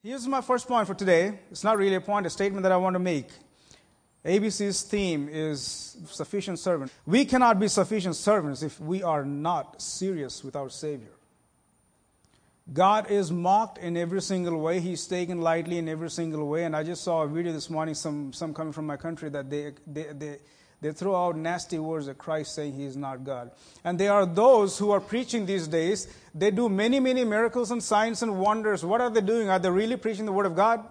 Here's my first point for today. It's not really a point, a statement that I want to make. ABC's theme is sufficient servant. We cannot be sufficient servants if we are not serious with our Savior. God is mocked in every single way. He's taken lightly in every single way. And I just saw a video this morning, some coming from my country, that they throw out nasty words at Christ, saying He is not God. And there are those who are preaching these days. They do many, many miracles and signs and wonders. What are they doing? Are they really preaching the Word of God?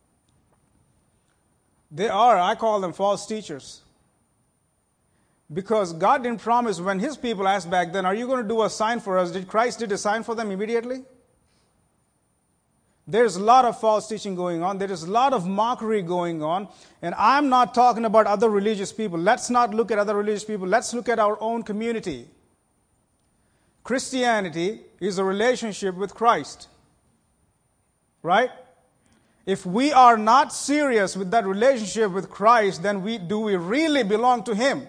They are. I call them false teachers. Because God didn't promise, when His people asked back then, are you going to do a sign for us? Did Christ did a sign for them immediately? There's a lot of false teaching going on. There is a lot of mockery going on. And I'm not talking about other religious people. Let's not look at other religious people. Let's look at our own community. Christianity is a relationship with Christ. Right? If we are not serious with that relationship with Christ, then do we really belong to Him?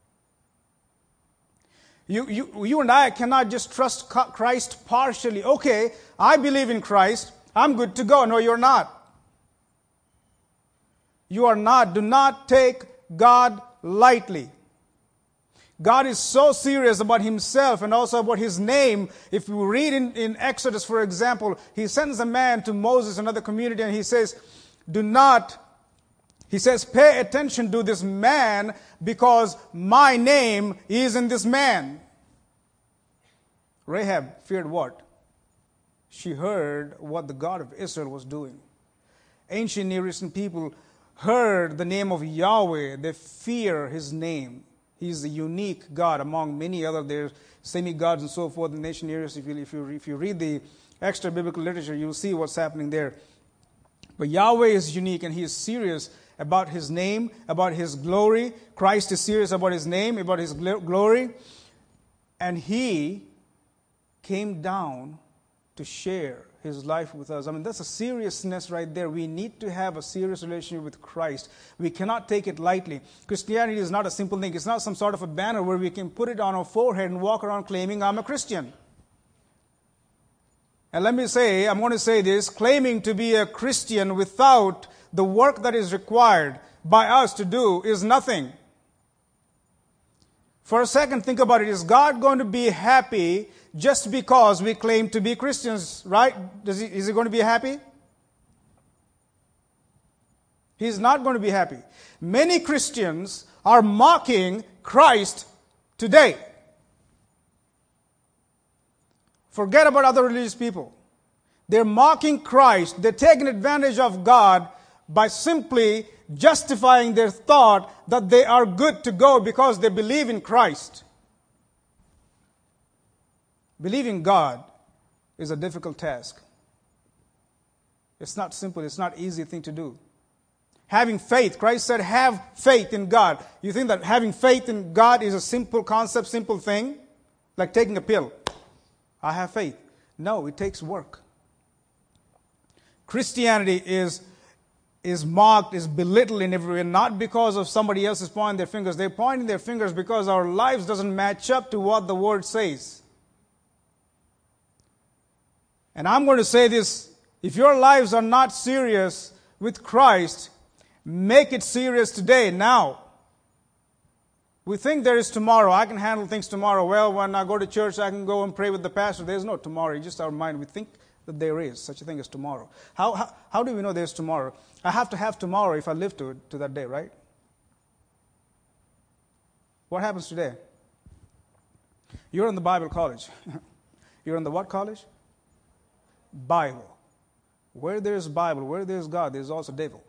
You and I cannot just trust Christ partially. Okay, I believe in Christ. I'm good to go. No, you're not. You are not. Do not take God lightly. God is so serious about Himself and also about His name. If you read in Exodus, for example, He sends a man to Moses, another community, and He says, pay attention to this man because my name is in this man. Rahab feared what? She heard what the God of Israel was doing. Ancient Near Eastern people heard the name of Yahweh. They fear His name. He's a unique God among many other their semi-gods and so forth in the ancient Near East. If you read the extra biblical literature, you'll see what's happening there. But Yahweh is unique, and He is serious about His name, about His glory. Christ is serious about His name, about His glory. And He came down to share His life with us. I mean, that's a seriousness right there. We need to have a serious relationship with Christ. We cannot take it lightly. Christianity is not a simple thing. It's not some sort of a banner where we can put it on our forehead and walk around claiming I'm a Christian. And I'm going to say this, claiming to be a Christian without the work that is required by us to do is nothing. For a second, think about it. Is God going to be happy just because we claim to be Christians, right? Is He going to be happy? He's not going to be happy. Many Christians are mocking Christ today. Forget about other religious people. They're mocking Christ. They're taking advantage of God by simply justifying their thought that they are good to go because they believe in Christ. Believing God is a difficult task. It's not simple. It's not an easy thing to do. Having faith, Christ said, have faith in God. You think that having faith in God is a simple concept, simple thing? Like taking a pill. I have faith. No, it takes work. Christianity is mocked, is belittled in every way, not because of somebody else is pointing their fingers. They're pointing their fingers because our lives doesn't match up to what the Word says. And I'm going to say this, if your lives are not serious with Christ, make it serious today, now. We think there is tomorrow. I can handle things tomorrow. Well, when I go to church, I can go and pray with the pastor. There's no tomorrow. It's just our mind. We think that there is such a thing as tomorrow. How do we know there's tomorrow? I have to have tomorrow if I live to that day, right? What happens today? You're in the Bible college. You're in the what college? Bible. Where there's Bible, where there's God, there's also devil.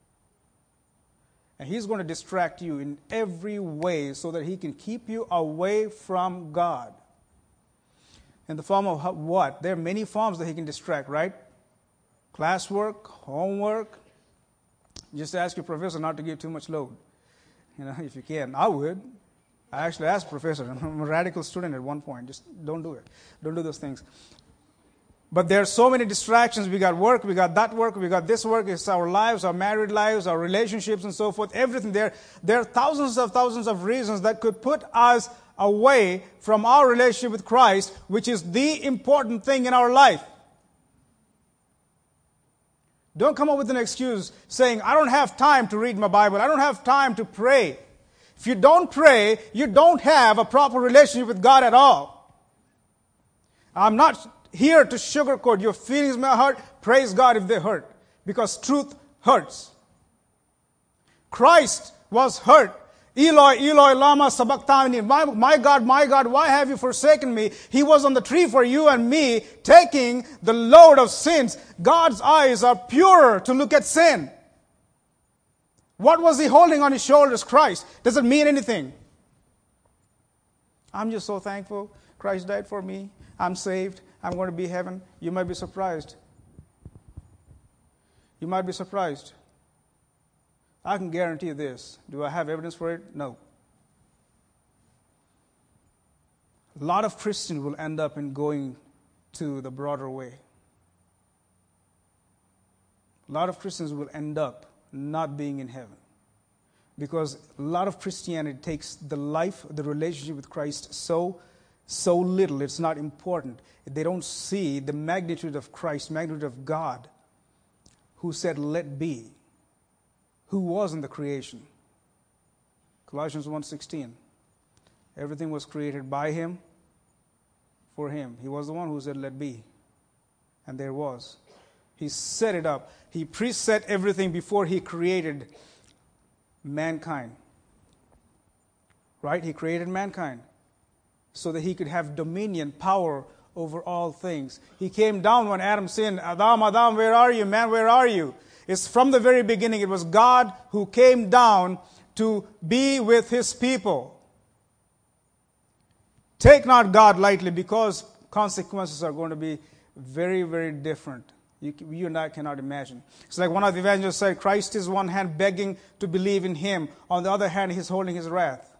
And he's going to distract you in every way so that he can keep you away from God. In the form of what? There are many forms that he can distract, right? Classwork, homework. Just ask your professor not to give too much load. If you can. I would. I actually asked the professor. I'm a radical student at one point. Just don't do it. Don't do those things. But there are so many distractions. We got work, we got that work, we got this work. It's our lives, our married lives, our relationships and so forth. Everything there. There are thousands of reasons that could put us away from our relationship with Christ, which is the important thing in our life. Don't come up with an excuse saying, I don't have time to read my Bible. I don't have time to pray. If you don't pray, you don't have a proper relationship with God at all. I'm not here to sugarcoat your feelings in my heart. Praise God if they hurt, because truth hurts. Christ was hurt. Eloi, Eloi, lama sabachthani. My God, why have you forsaken me? He was on the tree for you and me, taking the load of sins. God's eyes are purer to look at sin. What was he holding on his shoulders? Christ. Does it mean anything? I'm just so thankful Christ died for me. I'm saved. I'm going to be in heaven. You might be surprised. You might be surprised. I can guarantee this. Do I have evidence for it? No. A lot of Christians will end up in going to the broader way. A lot of Christians will end up not being in heaven. Because a lot of Christianity takes the life, the relationship with Christ so little, it's not important. They don't see the magnitude of Christ, magnitude of God, who said, let be, who was in the creation. Colossians 1:16. Everything was created by him, for him. He was the one who said, let be. And there was. He set it up. He preset everything before he created mankind. Right? He created mankind so that he could have dominion, power over all things. He came down when Adam sinned. Adam, Adam, where are you? Man, where are you? It's from the very beginning. It was God who came down to be with his people. Take not God lightly, because consequences are going to be very, very different. You and I cannot imagine. It's like one of the evangelists said, Christ is one hand begging to believe in him. On the other hand, he's holding his wrath.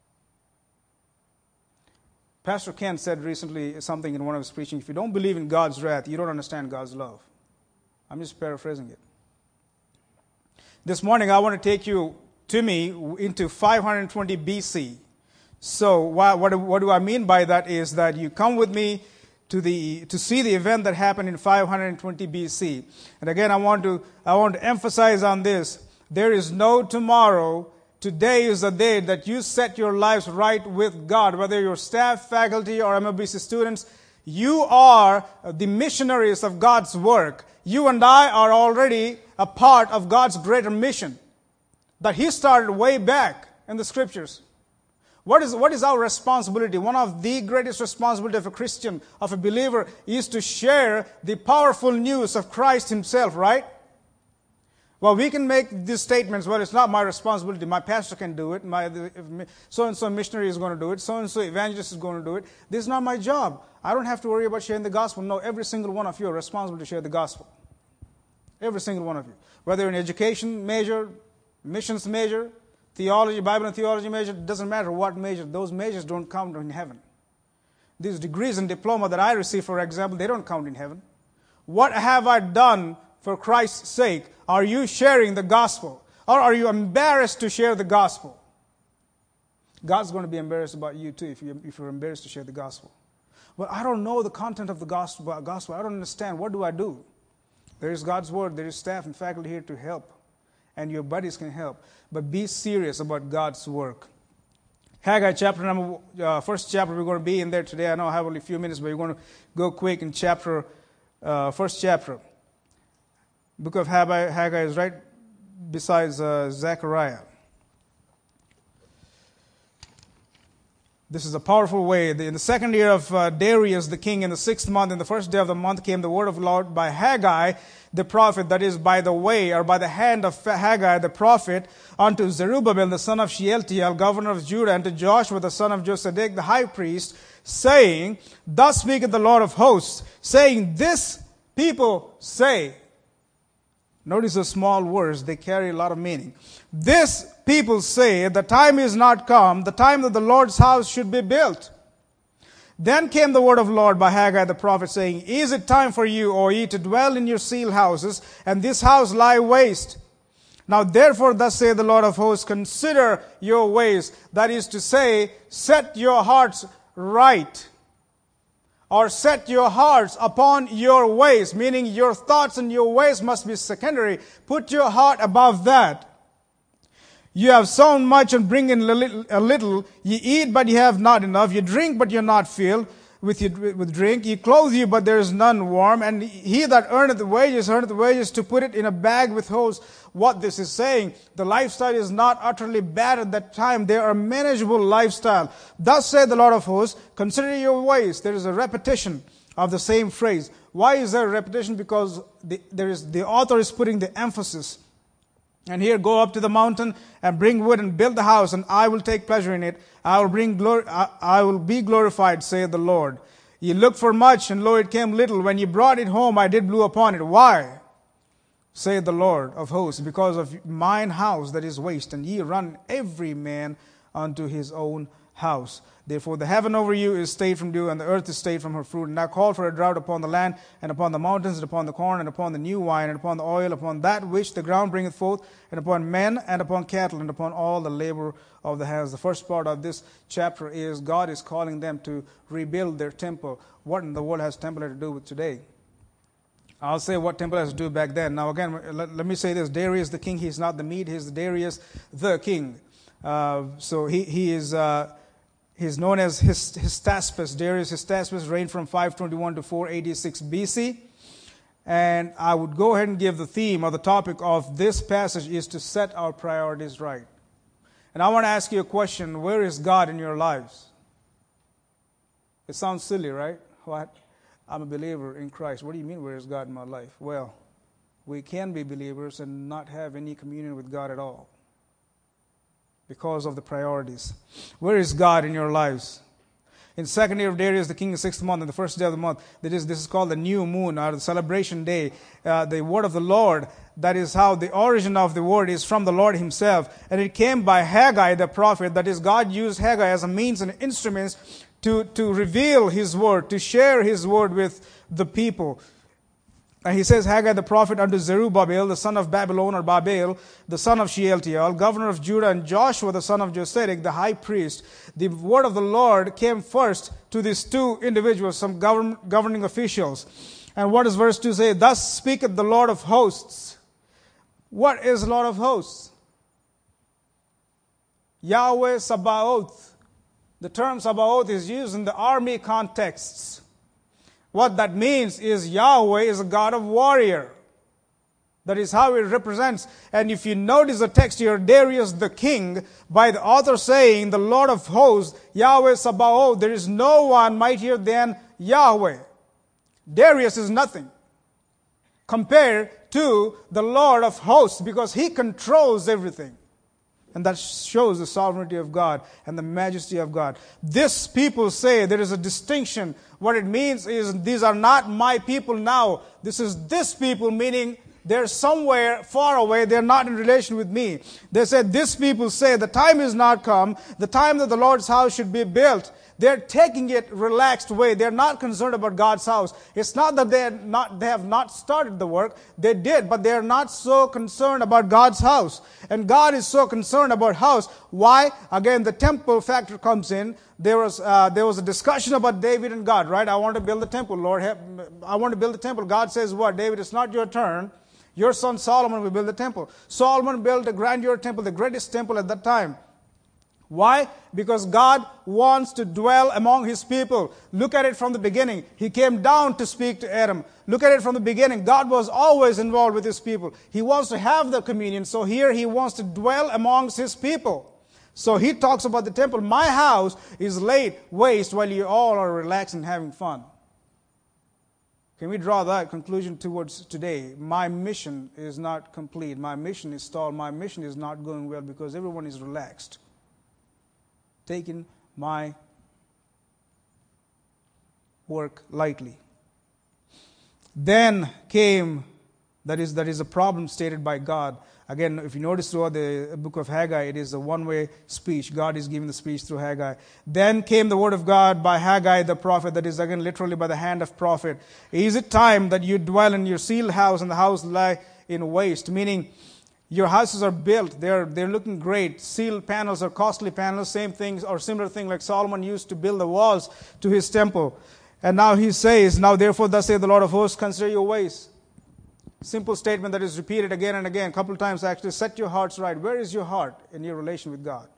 Pastor Ken said recently something in one of his preaching, if you don't believe in God's wrath, you don't understand God's love. I'm just paraphrasing it. This morning, I want to take you into 520 BC. So what do I mean by that is that you come with me to see the event that happened in 520 BC. And again, I want to emphasize on this. There is no tomorrow. Today is the day that you set your lives right with God. Whether you're staff, faculty, or MLBC students, you are the missionaries of God's work. You and I are already a part of God's greater mission that he started way back in the scriptures. What is our responsibility? One of the greatest responsibilities of a Christian, of a believer, is to share the powerful news of Christ himself, right? Well, we can make these statements, well, it's not my responsibility. My pastor can do it. So-and-so missionary is going to do it. So-and-so evangelist is going to do it. This is not my job. I don't have to worry about sharing the gospel. No, every single one of you are responsible to share the gospel. Every single one of you. Whether in education major, missions major, theology, Bible and theology major, it doesn't matter what major. Those majors don't count in heaven. These degrees and diploma that I receive, for example, they don't count in heaven. What have I done for Christ's sake? Are you sharing the gospel? Or are you embarrassed to share the gospel? God's going to be embarrassed about you too if you're embarrassed to share the gospel. Well, I don't know the content of the gospel. I don't understand. What do I do? There is God's word. There is staff and faculty here to help. And your buddies can help. But be serious about God's work. Haggai first chapter, we're going to be in there today. I know I have only a few minutes, but we're going to go quick in first chapter. Book of Haggai is right besides Zechariah. This is a powerful way. In the second year of Darius the king, in the 6th month, in the first day of the month, came the word of the Lord by Haggai the prophet, that is, by the way, or by the hand of Haggai the prophet, unto Zerubbabel the son of Shealtiel, governor of Judah, and to Joshua the son of Josedek the high priest, saying, Thus speaketh the Lord of hosts, saying, This people say. Notice the small words, they carry a lot of meaning. This people say, the time is not come, the time that the Lord's house should be built. Then came the word of the Lord by Haggai the prophet, saying, Is it time for you, O ye, to dwell in your seal houses, and this house lie waste? Now therefore, thus saith the Lord of hosts, consider your ways. That is to say, set your hearts right. or set your hearts upon your ways, meaning your thoughts and your ways must be secondary. Put your heart above that. You have sown much and bring in a little. You eat, but you have not enough. You drink, but you're not filled with drink. You clothe you, but there is none warm. And he that earneth wages to put it in a bag with holes. What this is saying, the lifestyle is not utterly bad at that time. They are manageable lifestyle. Thus saith the Lord of hosts, consider your ways. There is a repetition of the same phrase. Why is there a repetition? Because the author is putting the emphasis. And here, go up to the mountain and bring wood and build the house, and I will take pleasure in it. I will be glorified, saith the Lord. Ye looked for much, and lo, it came little. When ye brought it home, I did blow upon it. Why? Saith the Lord of hosts, because of mine house that is waste, and ye run every man unto his own house. Therefore the heaven over you is stayed from dew, and the earth is stayed from her fruit. And I call for a drought upon the land, and upon the mountains, and upon the corn, and upon the new wine, and upon the oil, upon that which the ground bringeth forth, and upon men, and upon cattle, and upon all the labor of the hands. The first part of this chapter is God is calling them to rebuild their temple. What in the world has temple to do with today? I'll say what temple has to do back then. Now again, let me say this. Darius the king, he's not the Mede, he's Darius the king. So he's known as Hystaspes. Darius Hystaspes reigned from 521 to 486 BC. And I would go ahead and give the theme or the topic of this passage is to set our priorities right. And I want to ask you a question. Where is God in your lives? It sounds silly, right? What? I'm a believer in Christ. What do you mean, where is God in my life? Well, we can be believers and not have any communion with God at all because of the priorities. Where is God in your lives? In the second year of Darius, the king, the 6th month, and the first day of the month, this is called the new moon, or the celebration day, the word of the Lord. That is how the origin of the word is from the Lord himself. And it came by Haggai the prophet. That is, God used Haggai as a means and instruments to reveal his word, to share his word with the people. And he says, Haggai the prophet unto Zerubbabel, the son of Babylon, or Babel, the son of Shealtiel, governor of Judah, and Joshua, the son of Josedek, the high priest. The word of the Lord came first to these two individuals, some governing officials. And what does verse 2 say? Thus speaketh the Lord of hosts. What is Lord of hosts? Yahweh Sabaoth. The term Sabaoth is used in the army contexts. What that means is Yahweh is a God of warrior. That is how it represents. And if you notice the text here, Darius the king, by the author saying, the Lord of hosts, Yahweh Sabaoth, there is no one mightier than Yahweh. Darius is nothing compared to the Lord of hosts because he controls everything. And that shows the sovereignty of God and the majesty of God. This people say there is a distinction. What it means is these are not my people now. This is this people, meaning they're somewhere far away. They're not in relation with me. They said, this people say the time is not come, the time that the Lord's house should be built. They're taking it relaxed way. They're not concerned about God's house. It's not that they have not started the work. They did, but they're not so concerned about God's house. And God is so concerned about house. Why? Again, the temple factor comes in. There was a discussion about David and God, right? I want to build the temple, Lord. I want to build the temple. God says what? David, it's not your turn. Your son Solomon will build the temple. Solomon built a grandeur temple, the greatest temple at that time. Why? Because God wants to dwell among his people. Look at it from the beginning. He came down to speak to Adam. Look at it from the beginning. God was always involved with his people. He wants to have the communion. So here he wants to dwell amongst his people. So he talks about the temple. My house is laid waste while you all are relaxing and having fun. Can we draw that conclusion towards today? My mission is not complete. My mission is stalled. My mission is not going well because everyone is relaxed, taking my work lightly. Then came, that is a problem stated by God. Again, if you notice throughout the book of Haggai, it is a one-way speech. God is giving the speech through Haggai. Then came the word of God by Haggai the prophet, that is again literally by the hand of prophet. Is it time that you dwell in your sealed house and the house lie in waste? Meaning, your houses are built, they're looking great. Sealed panels are costly panels, same things or similar thing like Solomon used to build the walls to his temple. And now he says, now therefore thus saith the Lord of hosts, consider your ways. Simple statement that is repeated again and again, a couple of times actually. Set your hearts right. Where is your heart in your relation with God?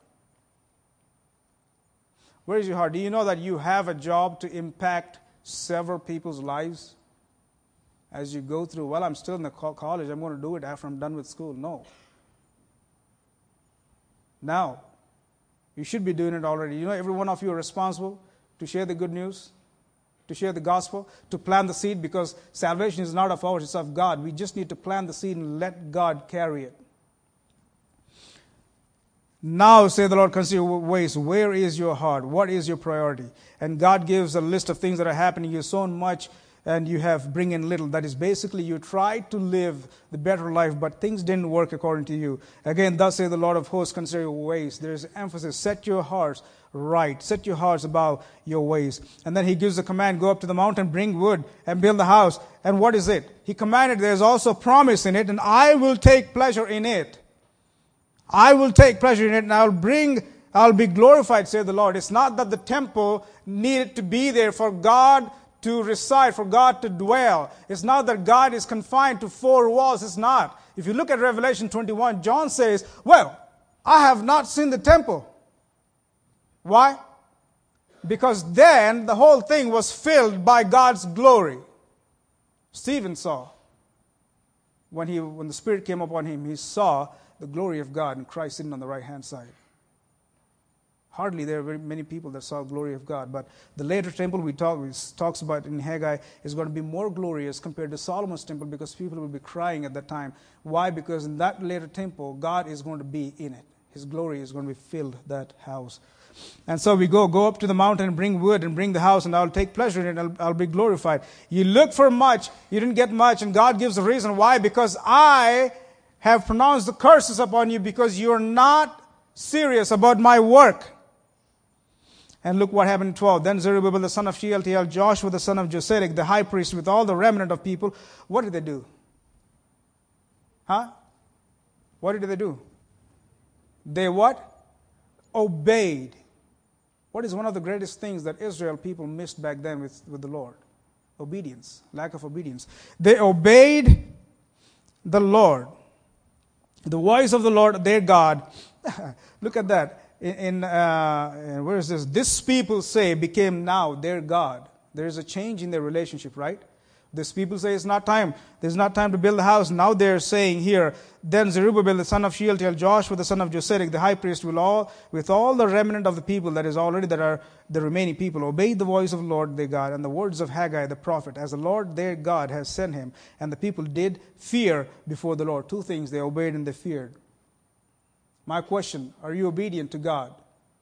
Where is your heart? Do you know that you have a job to impact several people's lives as you go through? Well, I'm still in the college. I'm going to do it after I'm done with school. No. Now, you should be doing it already. You know, every one of you are responsible to share the good news, to share the gospel, to plant the seed, because salvation is not of ours, it's of God. We just need to plant the seed and let God carry it. Now, say the Lord, consider your ways. Where is your heart? What is your priority? And God gives a list of things that are happening. You've sown much and you have bring in little. That is basically you tried to live the better life, but things didn't work according to you. Again, thus say the Lord of hosts, consider your ways. There's emphasis. Set your hearts right. Set your hearts about your ways. And then he gives the command, go up to the mountain, bring wood, and build the house. And what is it? He commanded, there's also a promise in it, and I will take pleasure in it. I will take pleasure in it, and I'll be glorified, saith the Lord. It's not that the temple needed to be there for God to reside, for God to dwell. It's not that God is confined to four walls. It's not. If you look at Revelation 21, John says, well, I have not seen the temple. Why? Because then the whole thing was filled by God's glory. Stephen saw. When the Spirit came upon him, he saw the glory of God and Christ sitting on the right-hand side. Hardly there are very many people that saw the glory of God. But the later temple we talks about in Haggai is going to be more glorious compared to Solomon's temple, because people will be crying at that time. Why? Because in that later temple, God is going to be in it. His glory is going to be filled that house. And so we go up to the mountain and bring wood and bring the house, and I'll take pleasure in it, and I'll be glorified. You look for much, you didn't get much, and God gives a reason why. Because I have pronounced the curses upon you, because you're not serious about my work. And look what happened in 12. Then Zerubbabel the son of Shealtiel, Joshua the son of Josedek, the high priest, with all the remnant of people, what did they do? What did they do? They what? Obeyed. What is one of the greatest things that Israel people missed back then with the Lord? Obedience. Lack of obedience. They obeyed the Lord. The voice of the Lord, their God. Look at that. Where is this? This people say became now their God. There is a change in their relationship, right? This people say it's not time. There's not time to build the house. Now they're saying here, then Zerubbabel the son of Shealtiel, Joshua the son of Josedek, the high priest, with all the remnant of the people that are the remaining people, obeyed the voice of the Lord their God and the words of Haggai the prophet, as the Lord their God has sent him. And the people did fear before the Lord. Two things, they obeyed and they feared. My question, are you obedient to God?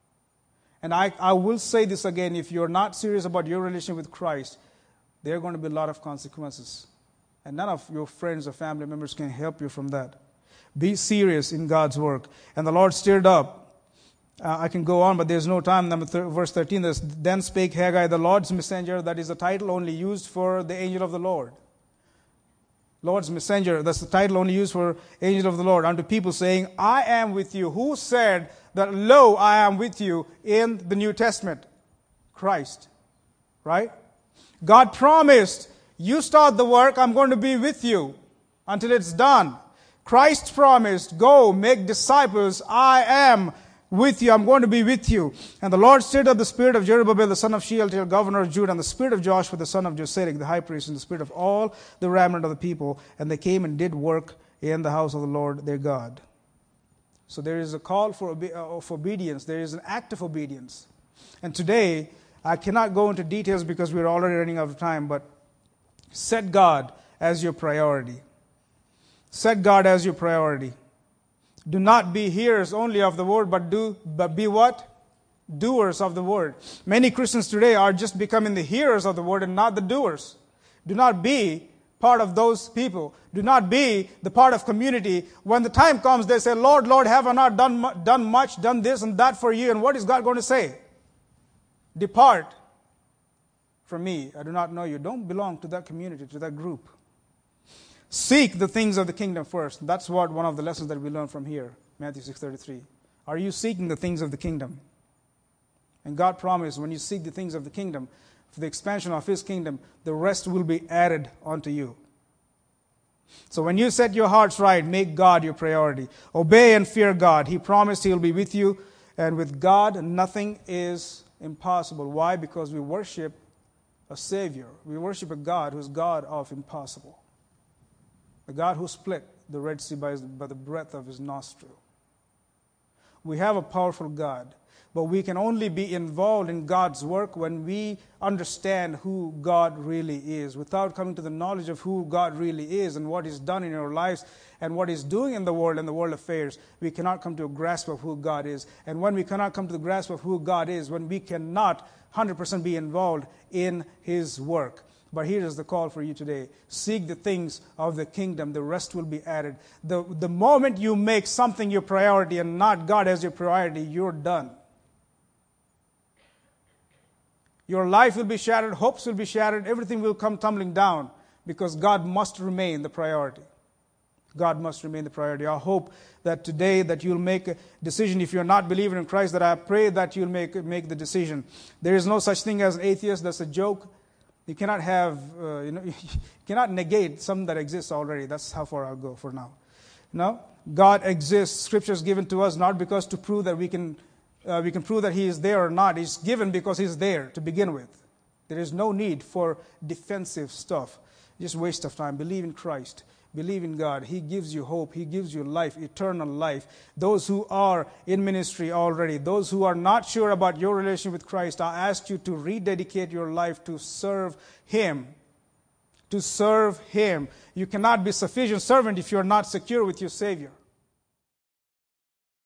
And I will say this again, if you're not serious about your relationship with Christ, there are going to be a lot of consequences. And none of your friends or family members can help you from that. Be serious in God's work. And the Lord stirred up. I can go on, but there's no time. Verse 13, then spake Haggai, the Lord's messenger. That is a title only used for the angel of the Lord. Lord's messenger, that's the title only used for angel of the Lord, unto people saying, I am with you. Who said that, lo, I am with you in the New Testament? Christ. Right? God promised, you start the work, I'm going to be with you until it's done. Christ promised, go, make disciples, I am with you, I'm going to be with you. And the Lord stirred up the spirit of Zerubbabel, the son of Shealtiel, governor of Judah, and the spirit of Joshua, the son of Josedek, the high priest, and the spirit of all the remnant of the people. And they came and did work in the house of the Lord their God. So there is a call for obedience. There is an act of obedience. And today, I cannot go into details because we're already running out of time, but set God as your priority. Set God as your priority. Do not be hearers only of the word, but be what? Doers of the word. Many Christians today are just becoming the hearers of the word and not the doers. Do not be part of those people. Do not be the part of community. When the time comes, they say, Lord, Lord, have I not done much, done this and that for you? And what is God going to say? Depart from me. I do not know you. Don't belong to that community, to that group. Seek the things of the kingdom first. That's what one of the lessons that we learn from here, Matthew 6:33. Are you seeking the things of the kingdom? And God promised when you seek the things of the kingdom, for the expansion of His kingdom, the rest will be added unto you. So when you set your hearts right, make God your priority. Obey and fear God. He promised He'll be with you. And with God, nothing is impossible. Why? Because we worship a Savior. We worship a God who's God of impossible. The God who split the Red Sea by the breath of His nostril. We have a powerful God, but we can only be involved in God's work when we understand who God really is. Without coming to the knowledge of who God really is and what He's done in our lives and what He's doing in the world and the world affairs, we cannot come to a grasp of who God is. And when we cannot come to the grasp of who God is, when we cannot 100% be involved in His work. But here is the call for you today. Seek the things of the kingdom. The rest will be added. The moment you make something your priority and not God as your priority, you're done. Your life will be shattered. Hopes will be shattered. Everything will come tumbling down because God must remain the priority. God must remain the priority. I hope that today that you'll make a decision. If you're not believing in Christ, that I pray that you'll make the decision. There is no such thing as an atheist. That's a joke. You cannot have, you cannot negate something that exists already. That's how far I'll go for now. No, God exists. Scripture is given to us not because to prove that we can prove that He is there or not. It's given because He's there to begin with. There is no need for defensive stuff. Just waste of time. Believe in Christ. Believe in God. He gives you hope. He gives you life, eternal life. Those who are in ministry already, those who are not sure about your relation with Christ, I ask you to rededicate your life to serve Him. To serve Him. You cannot be sufficient servant if you're not secure with your Savior.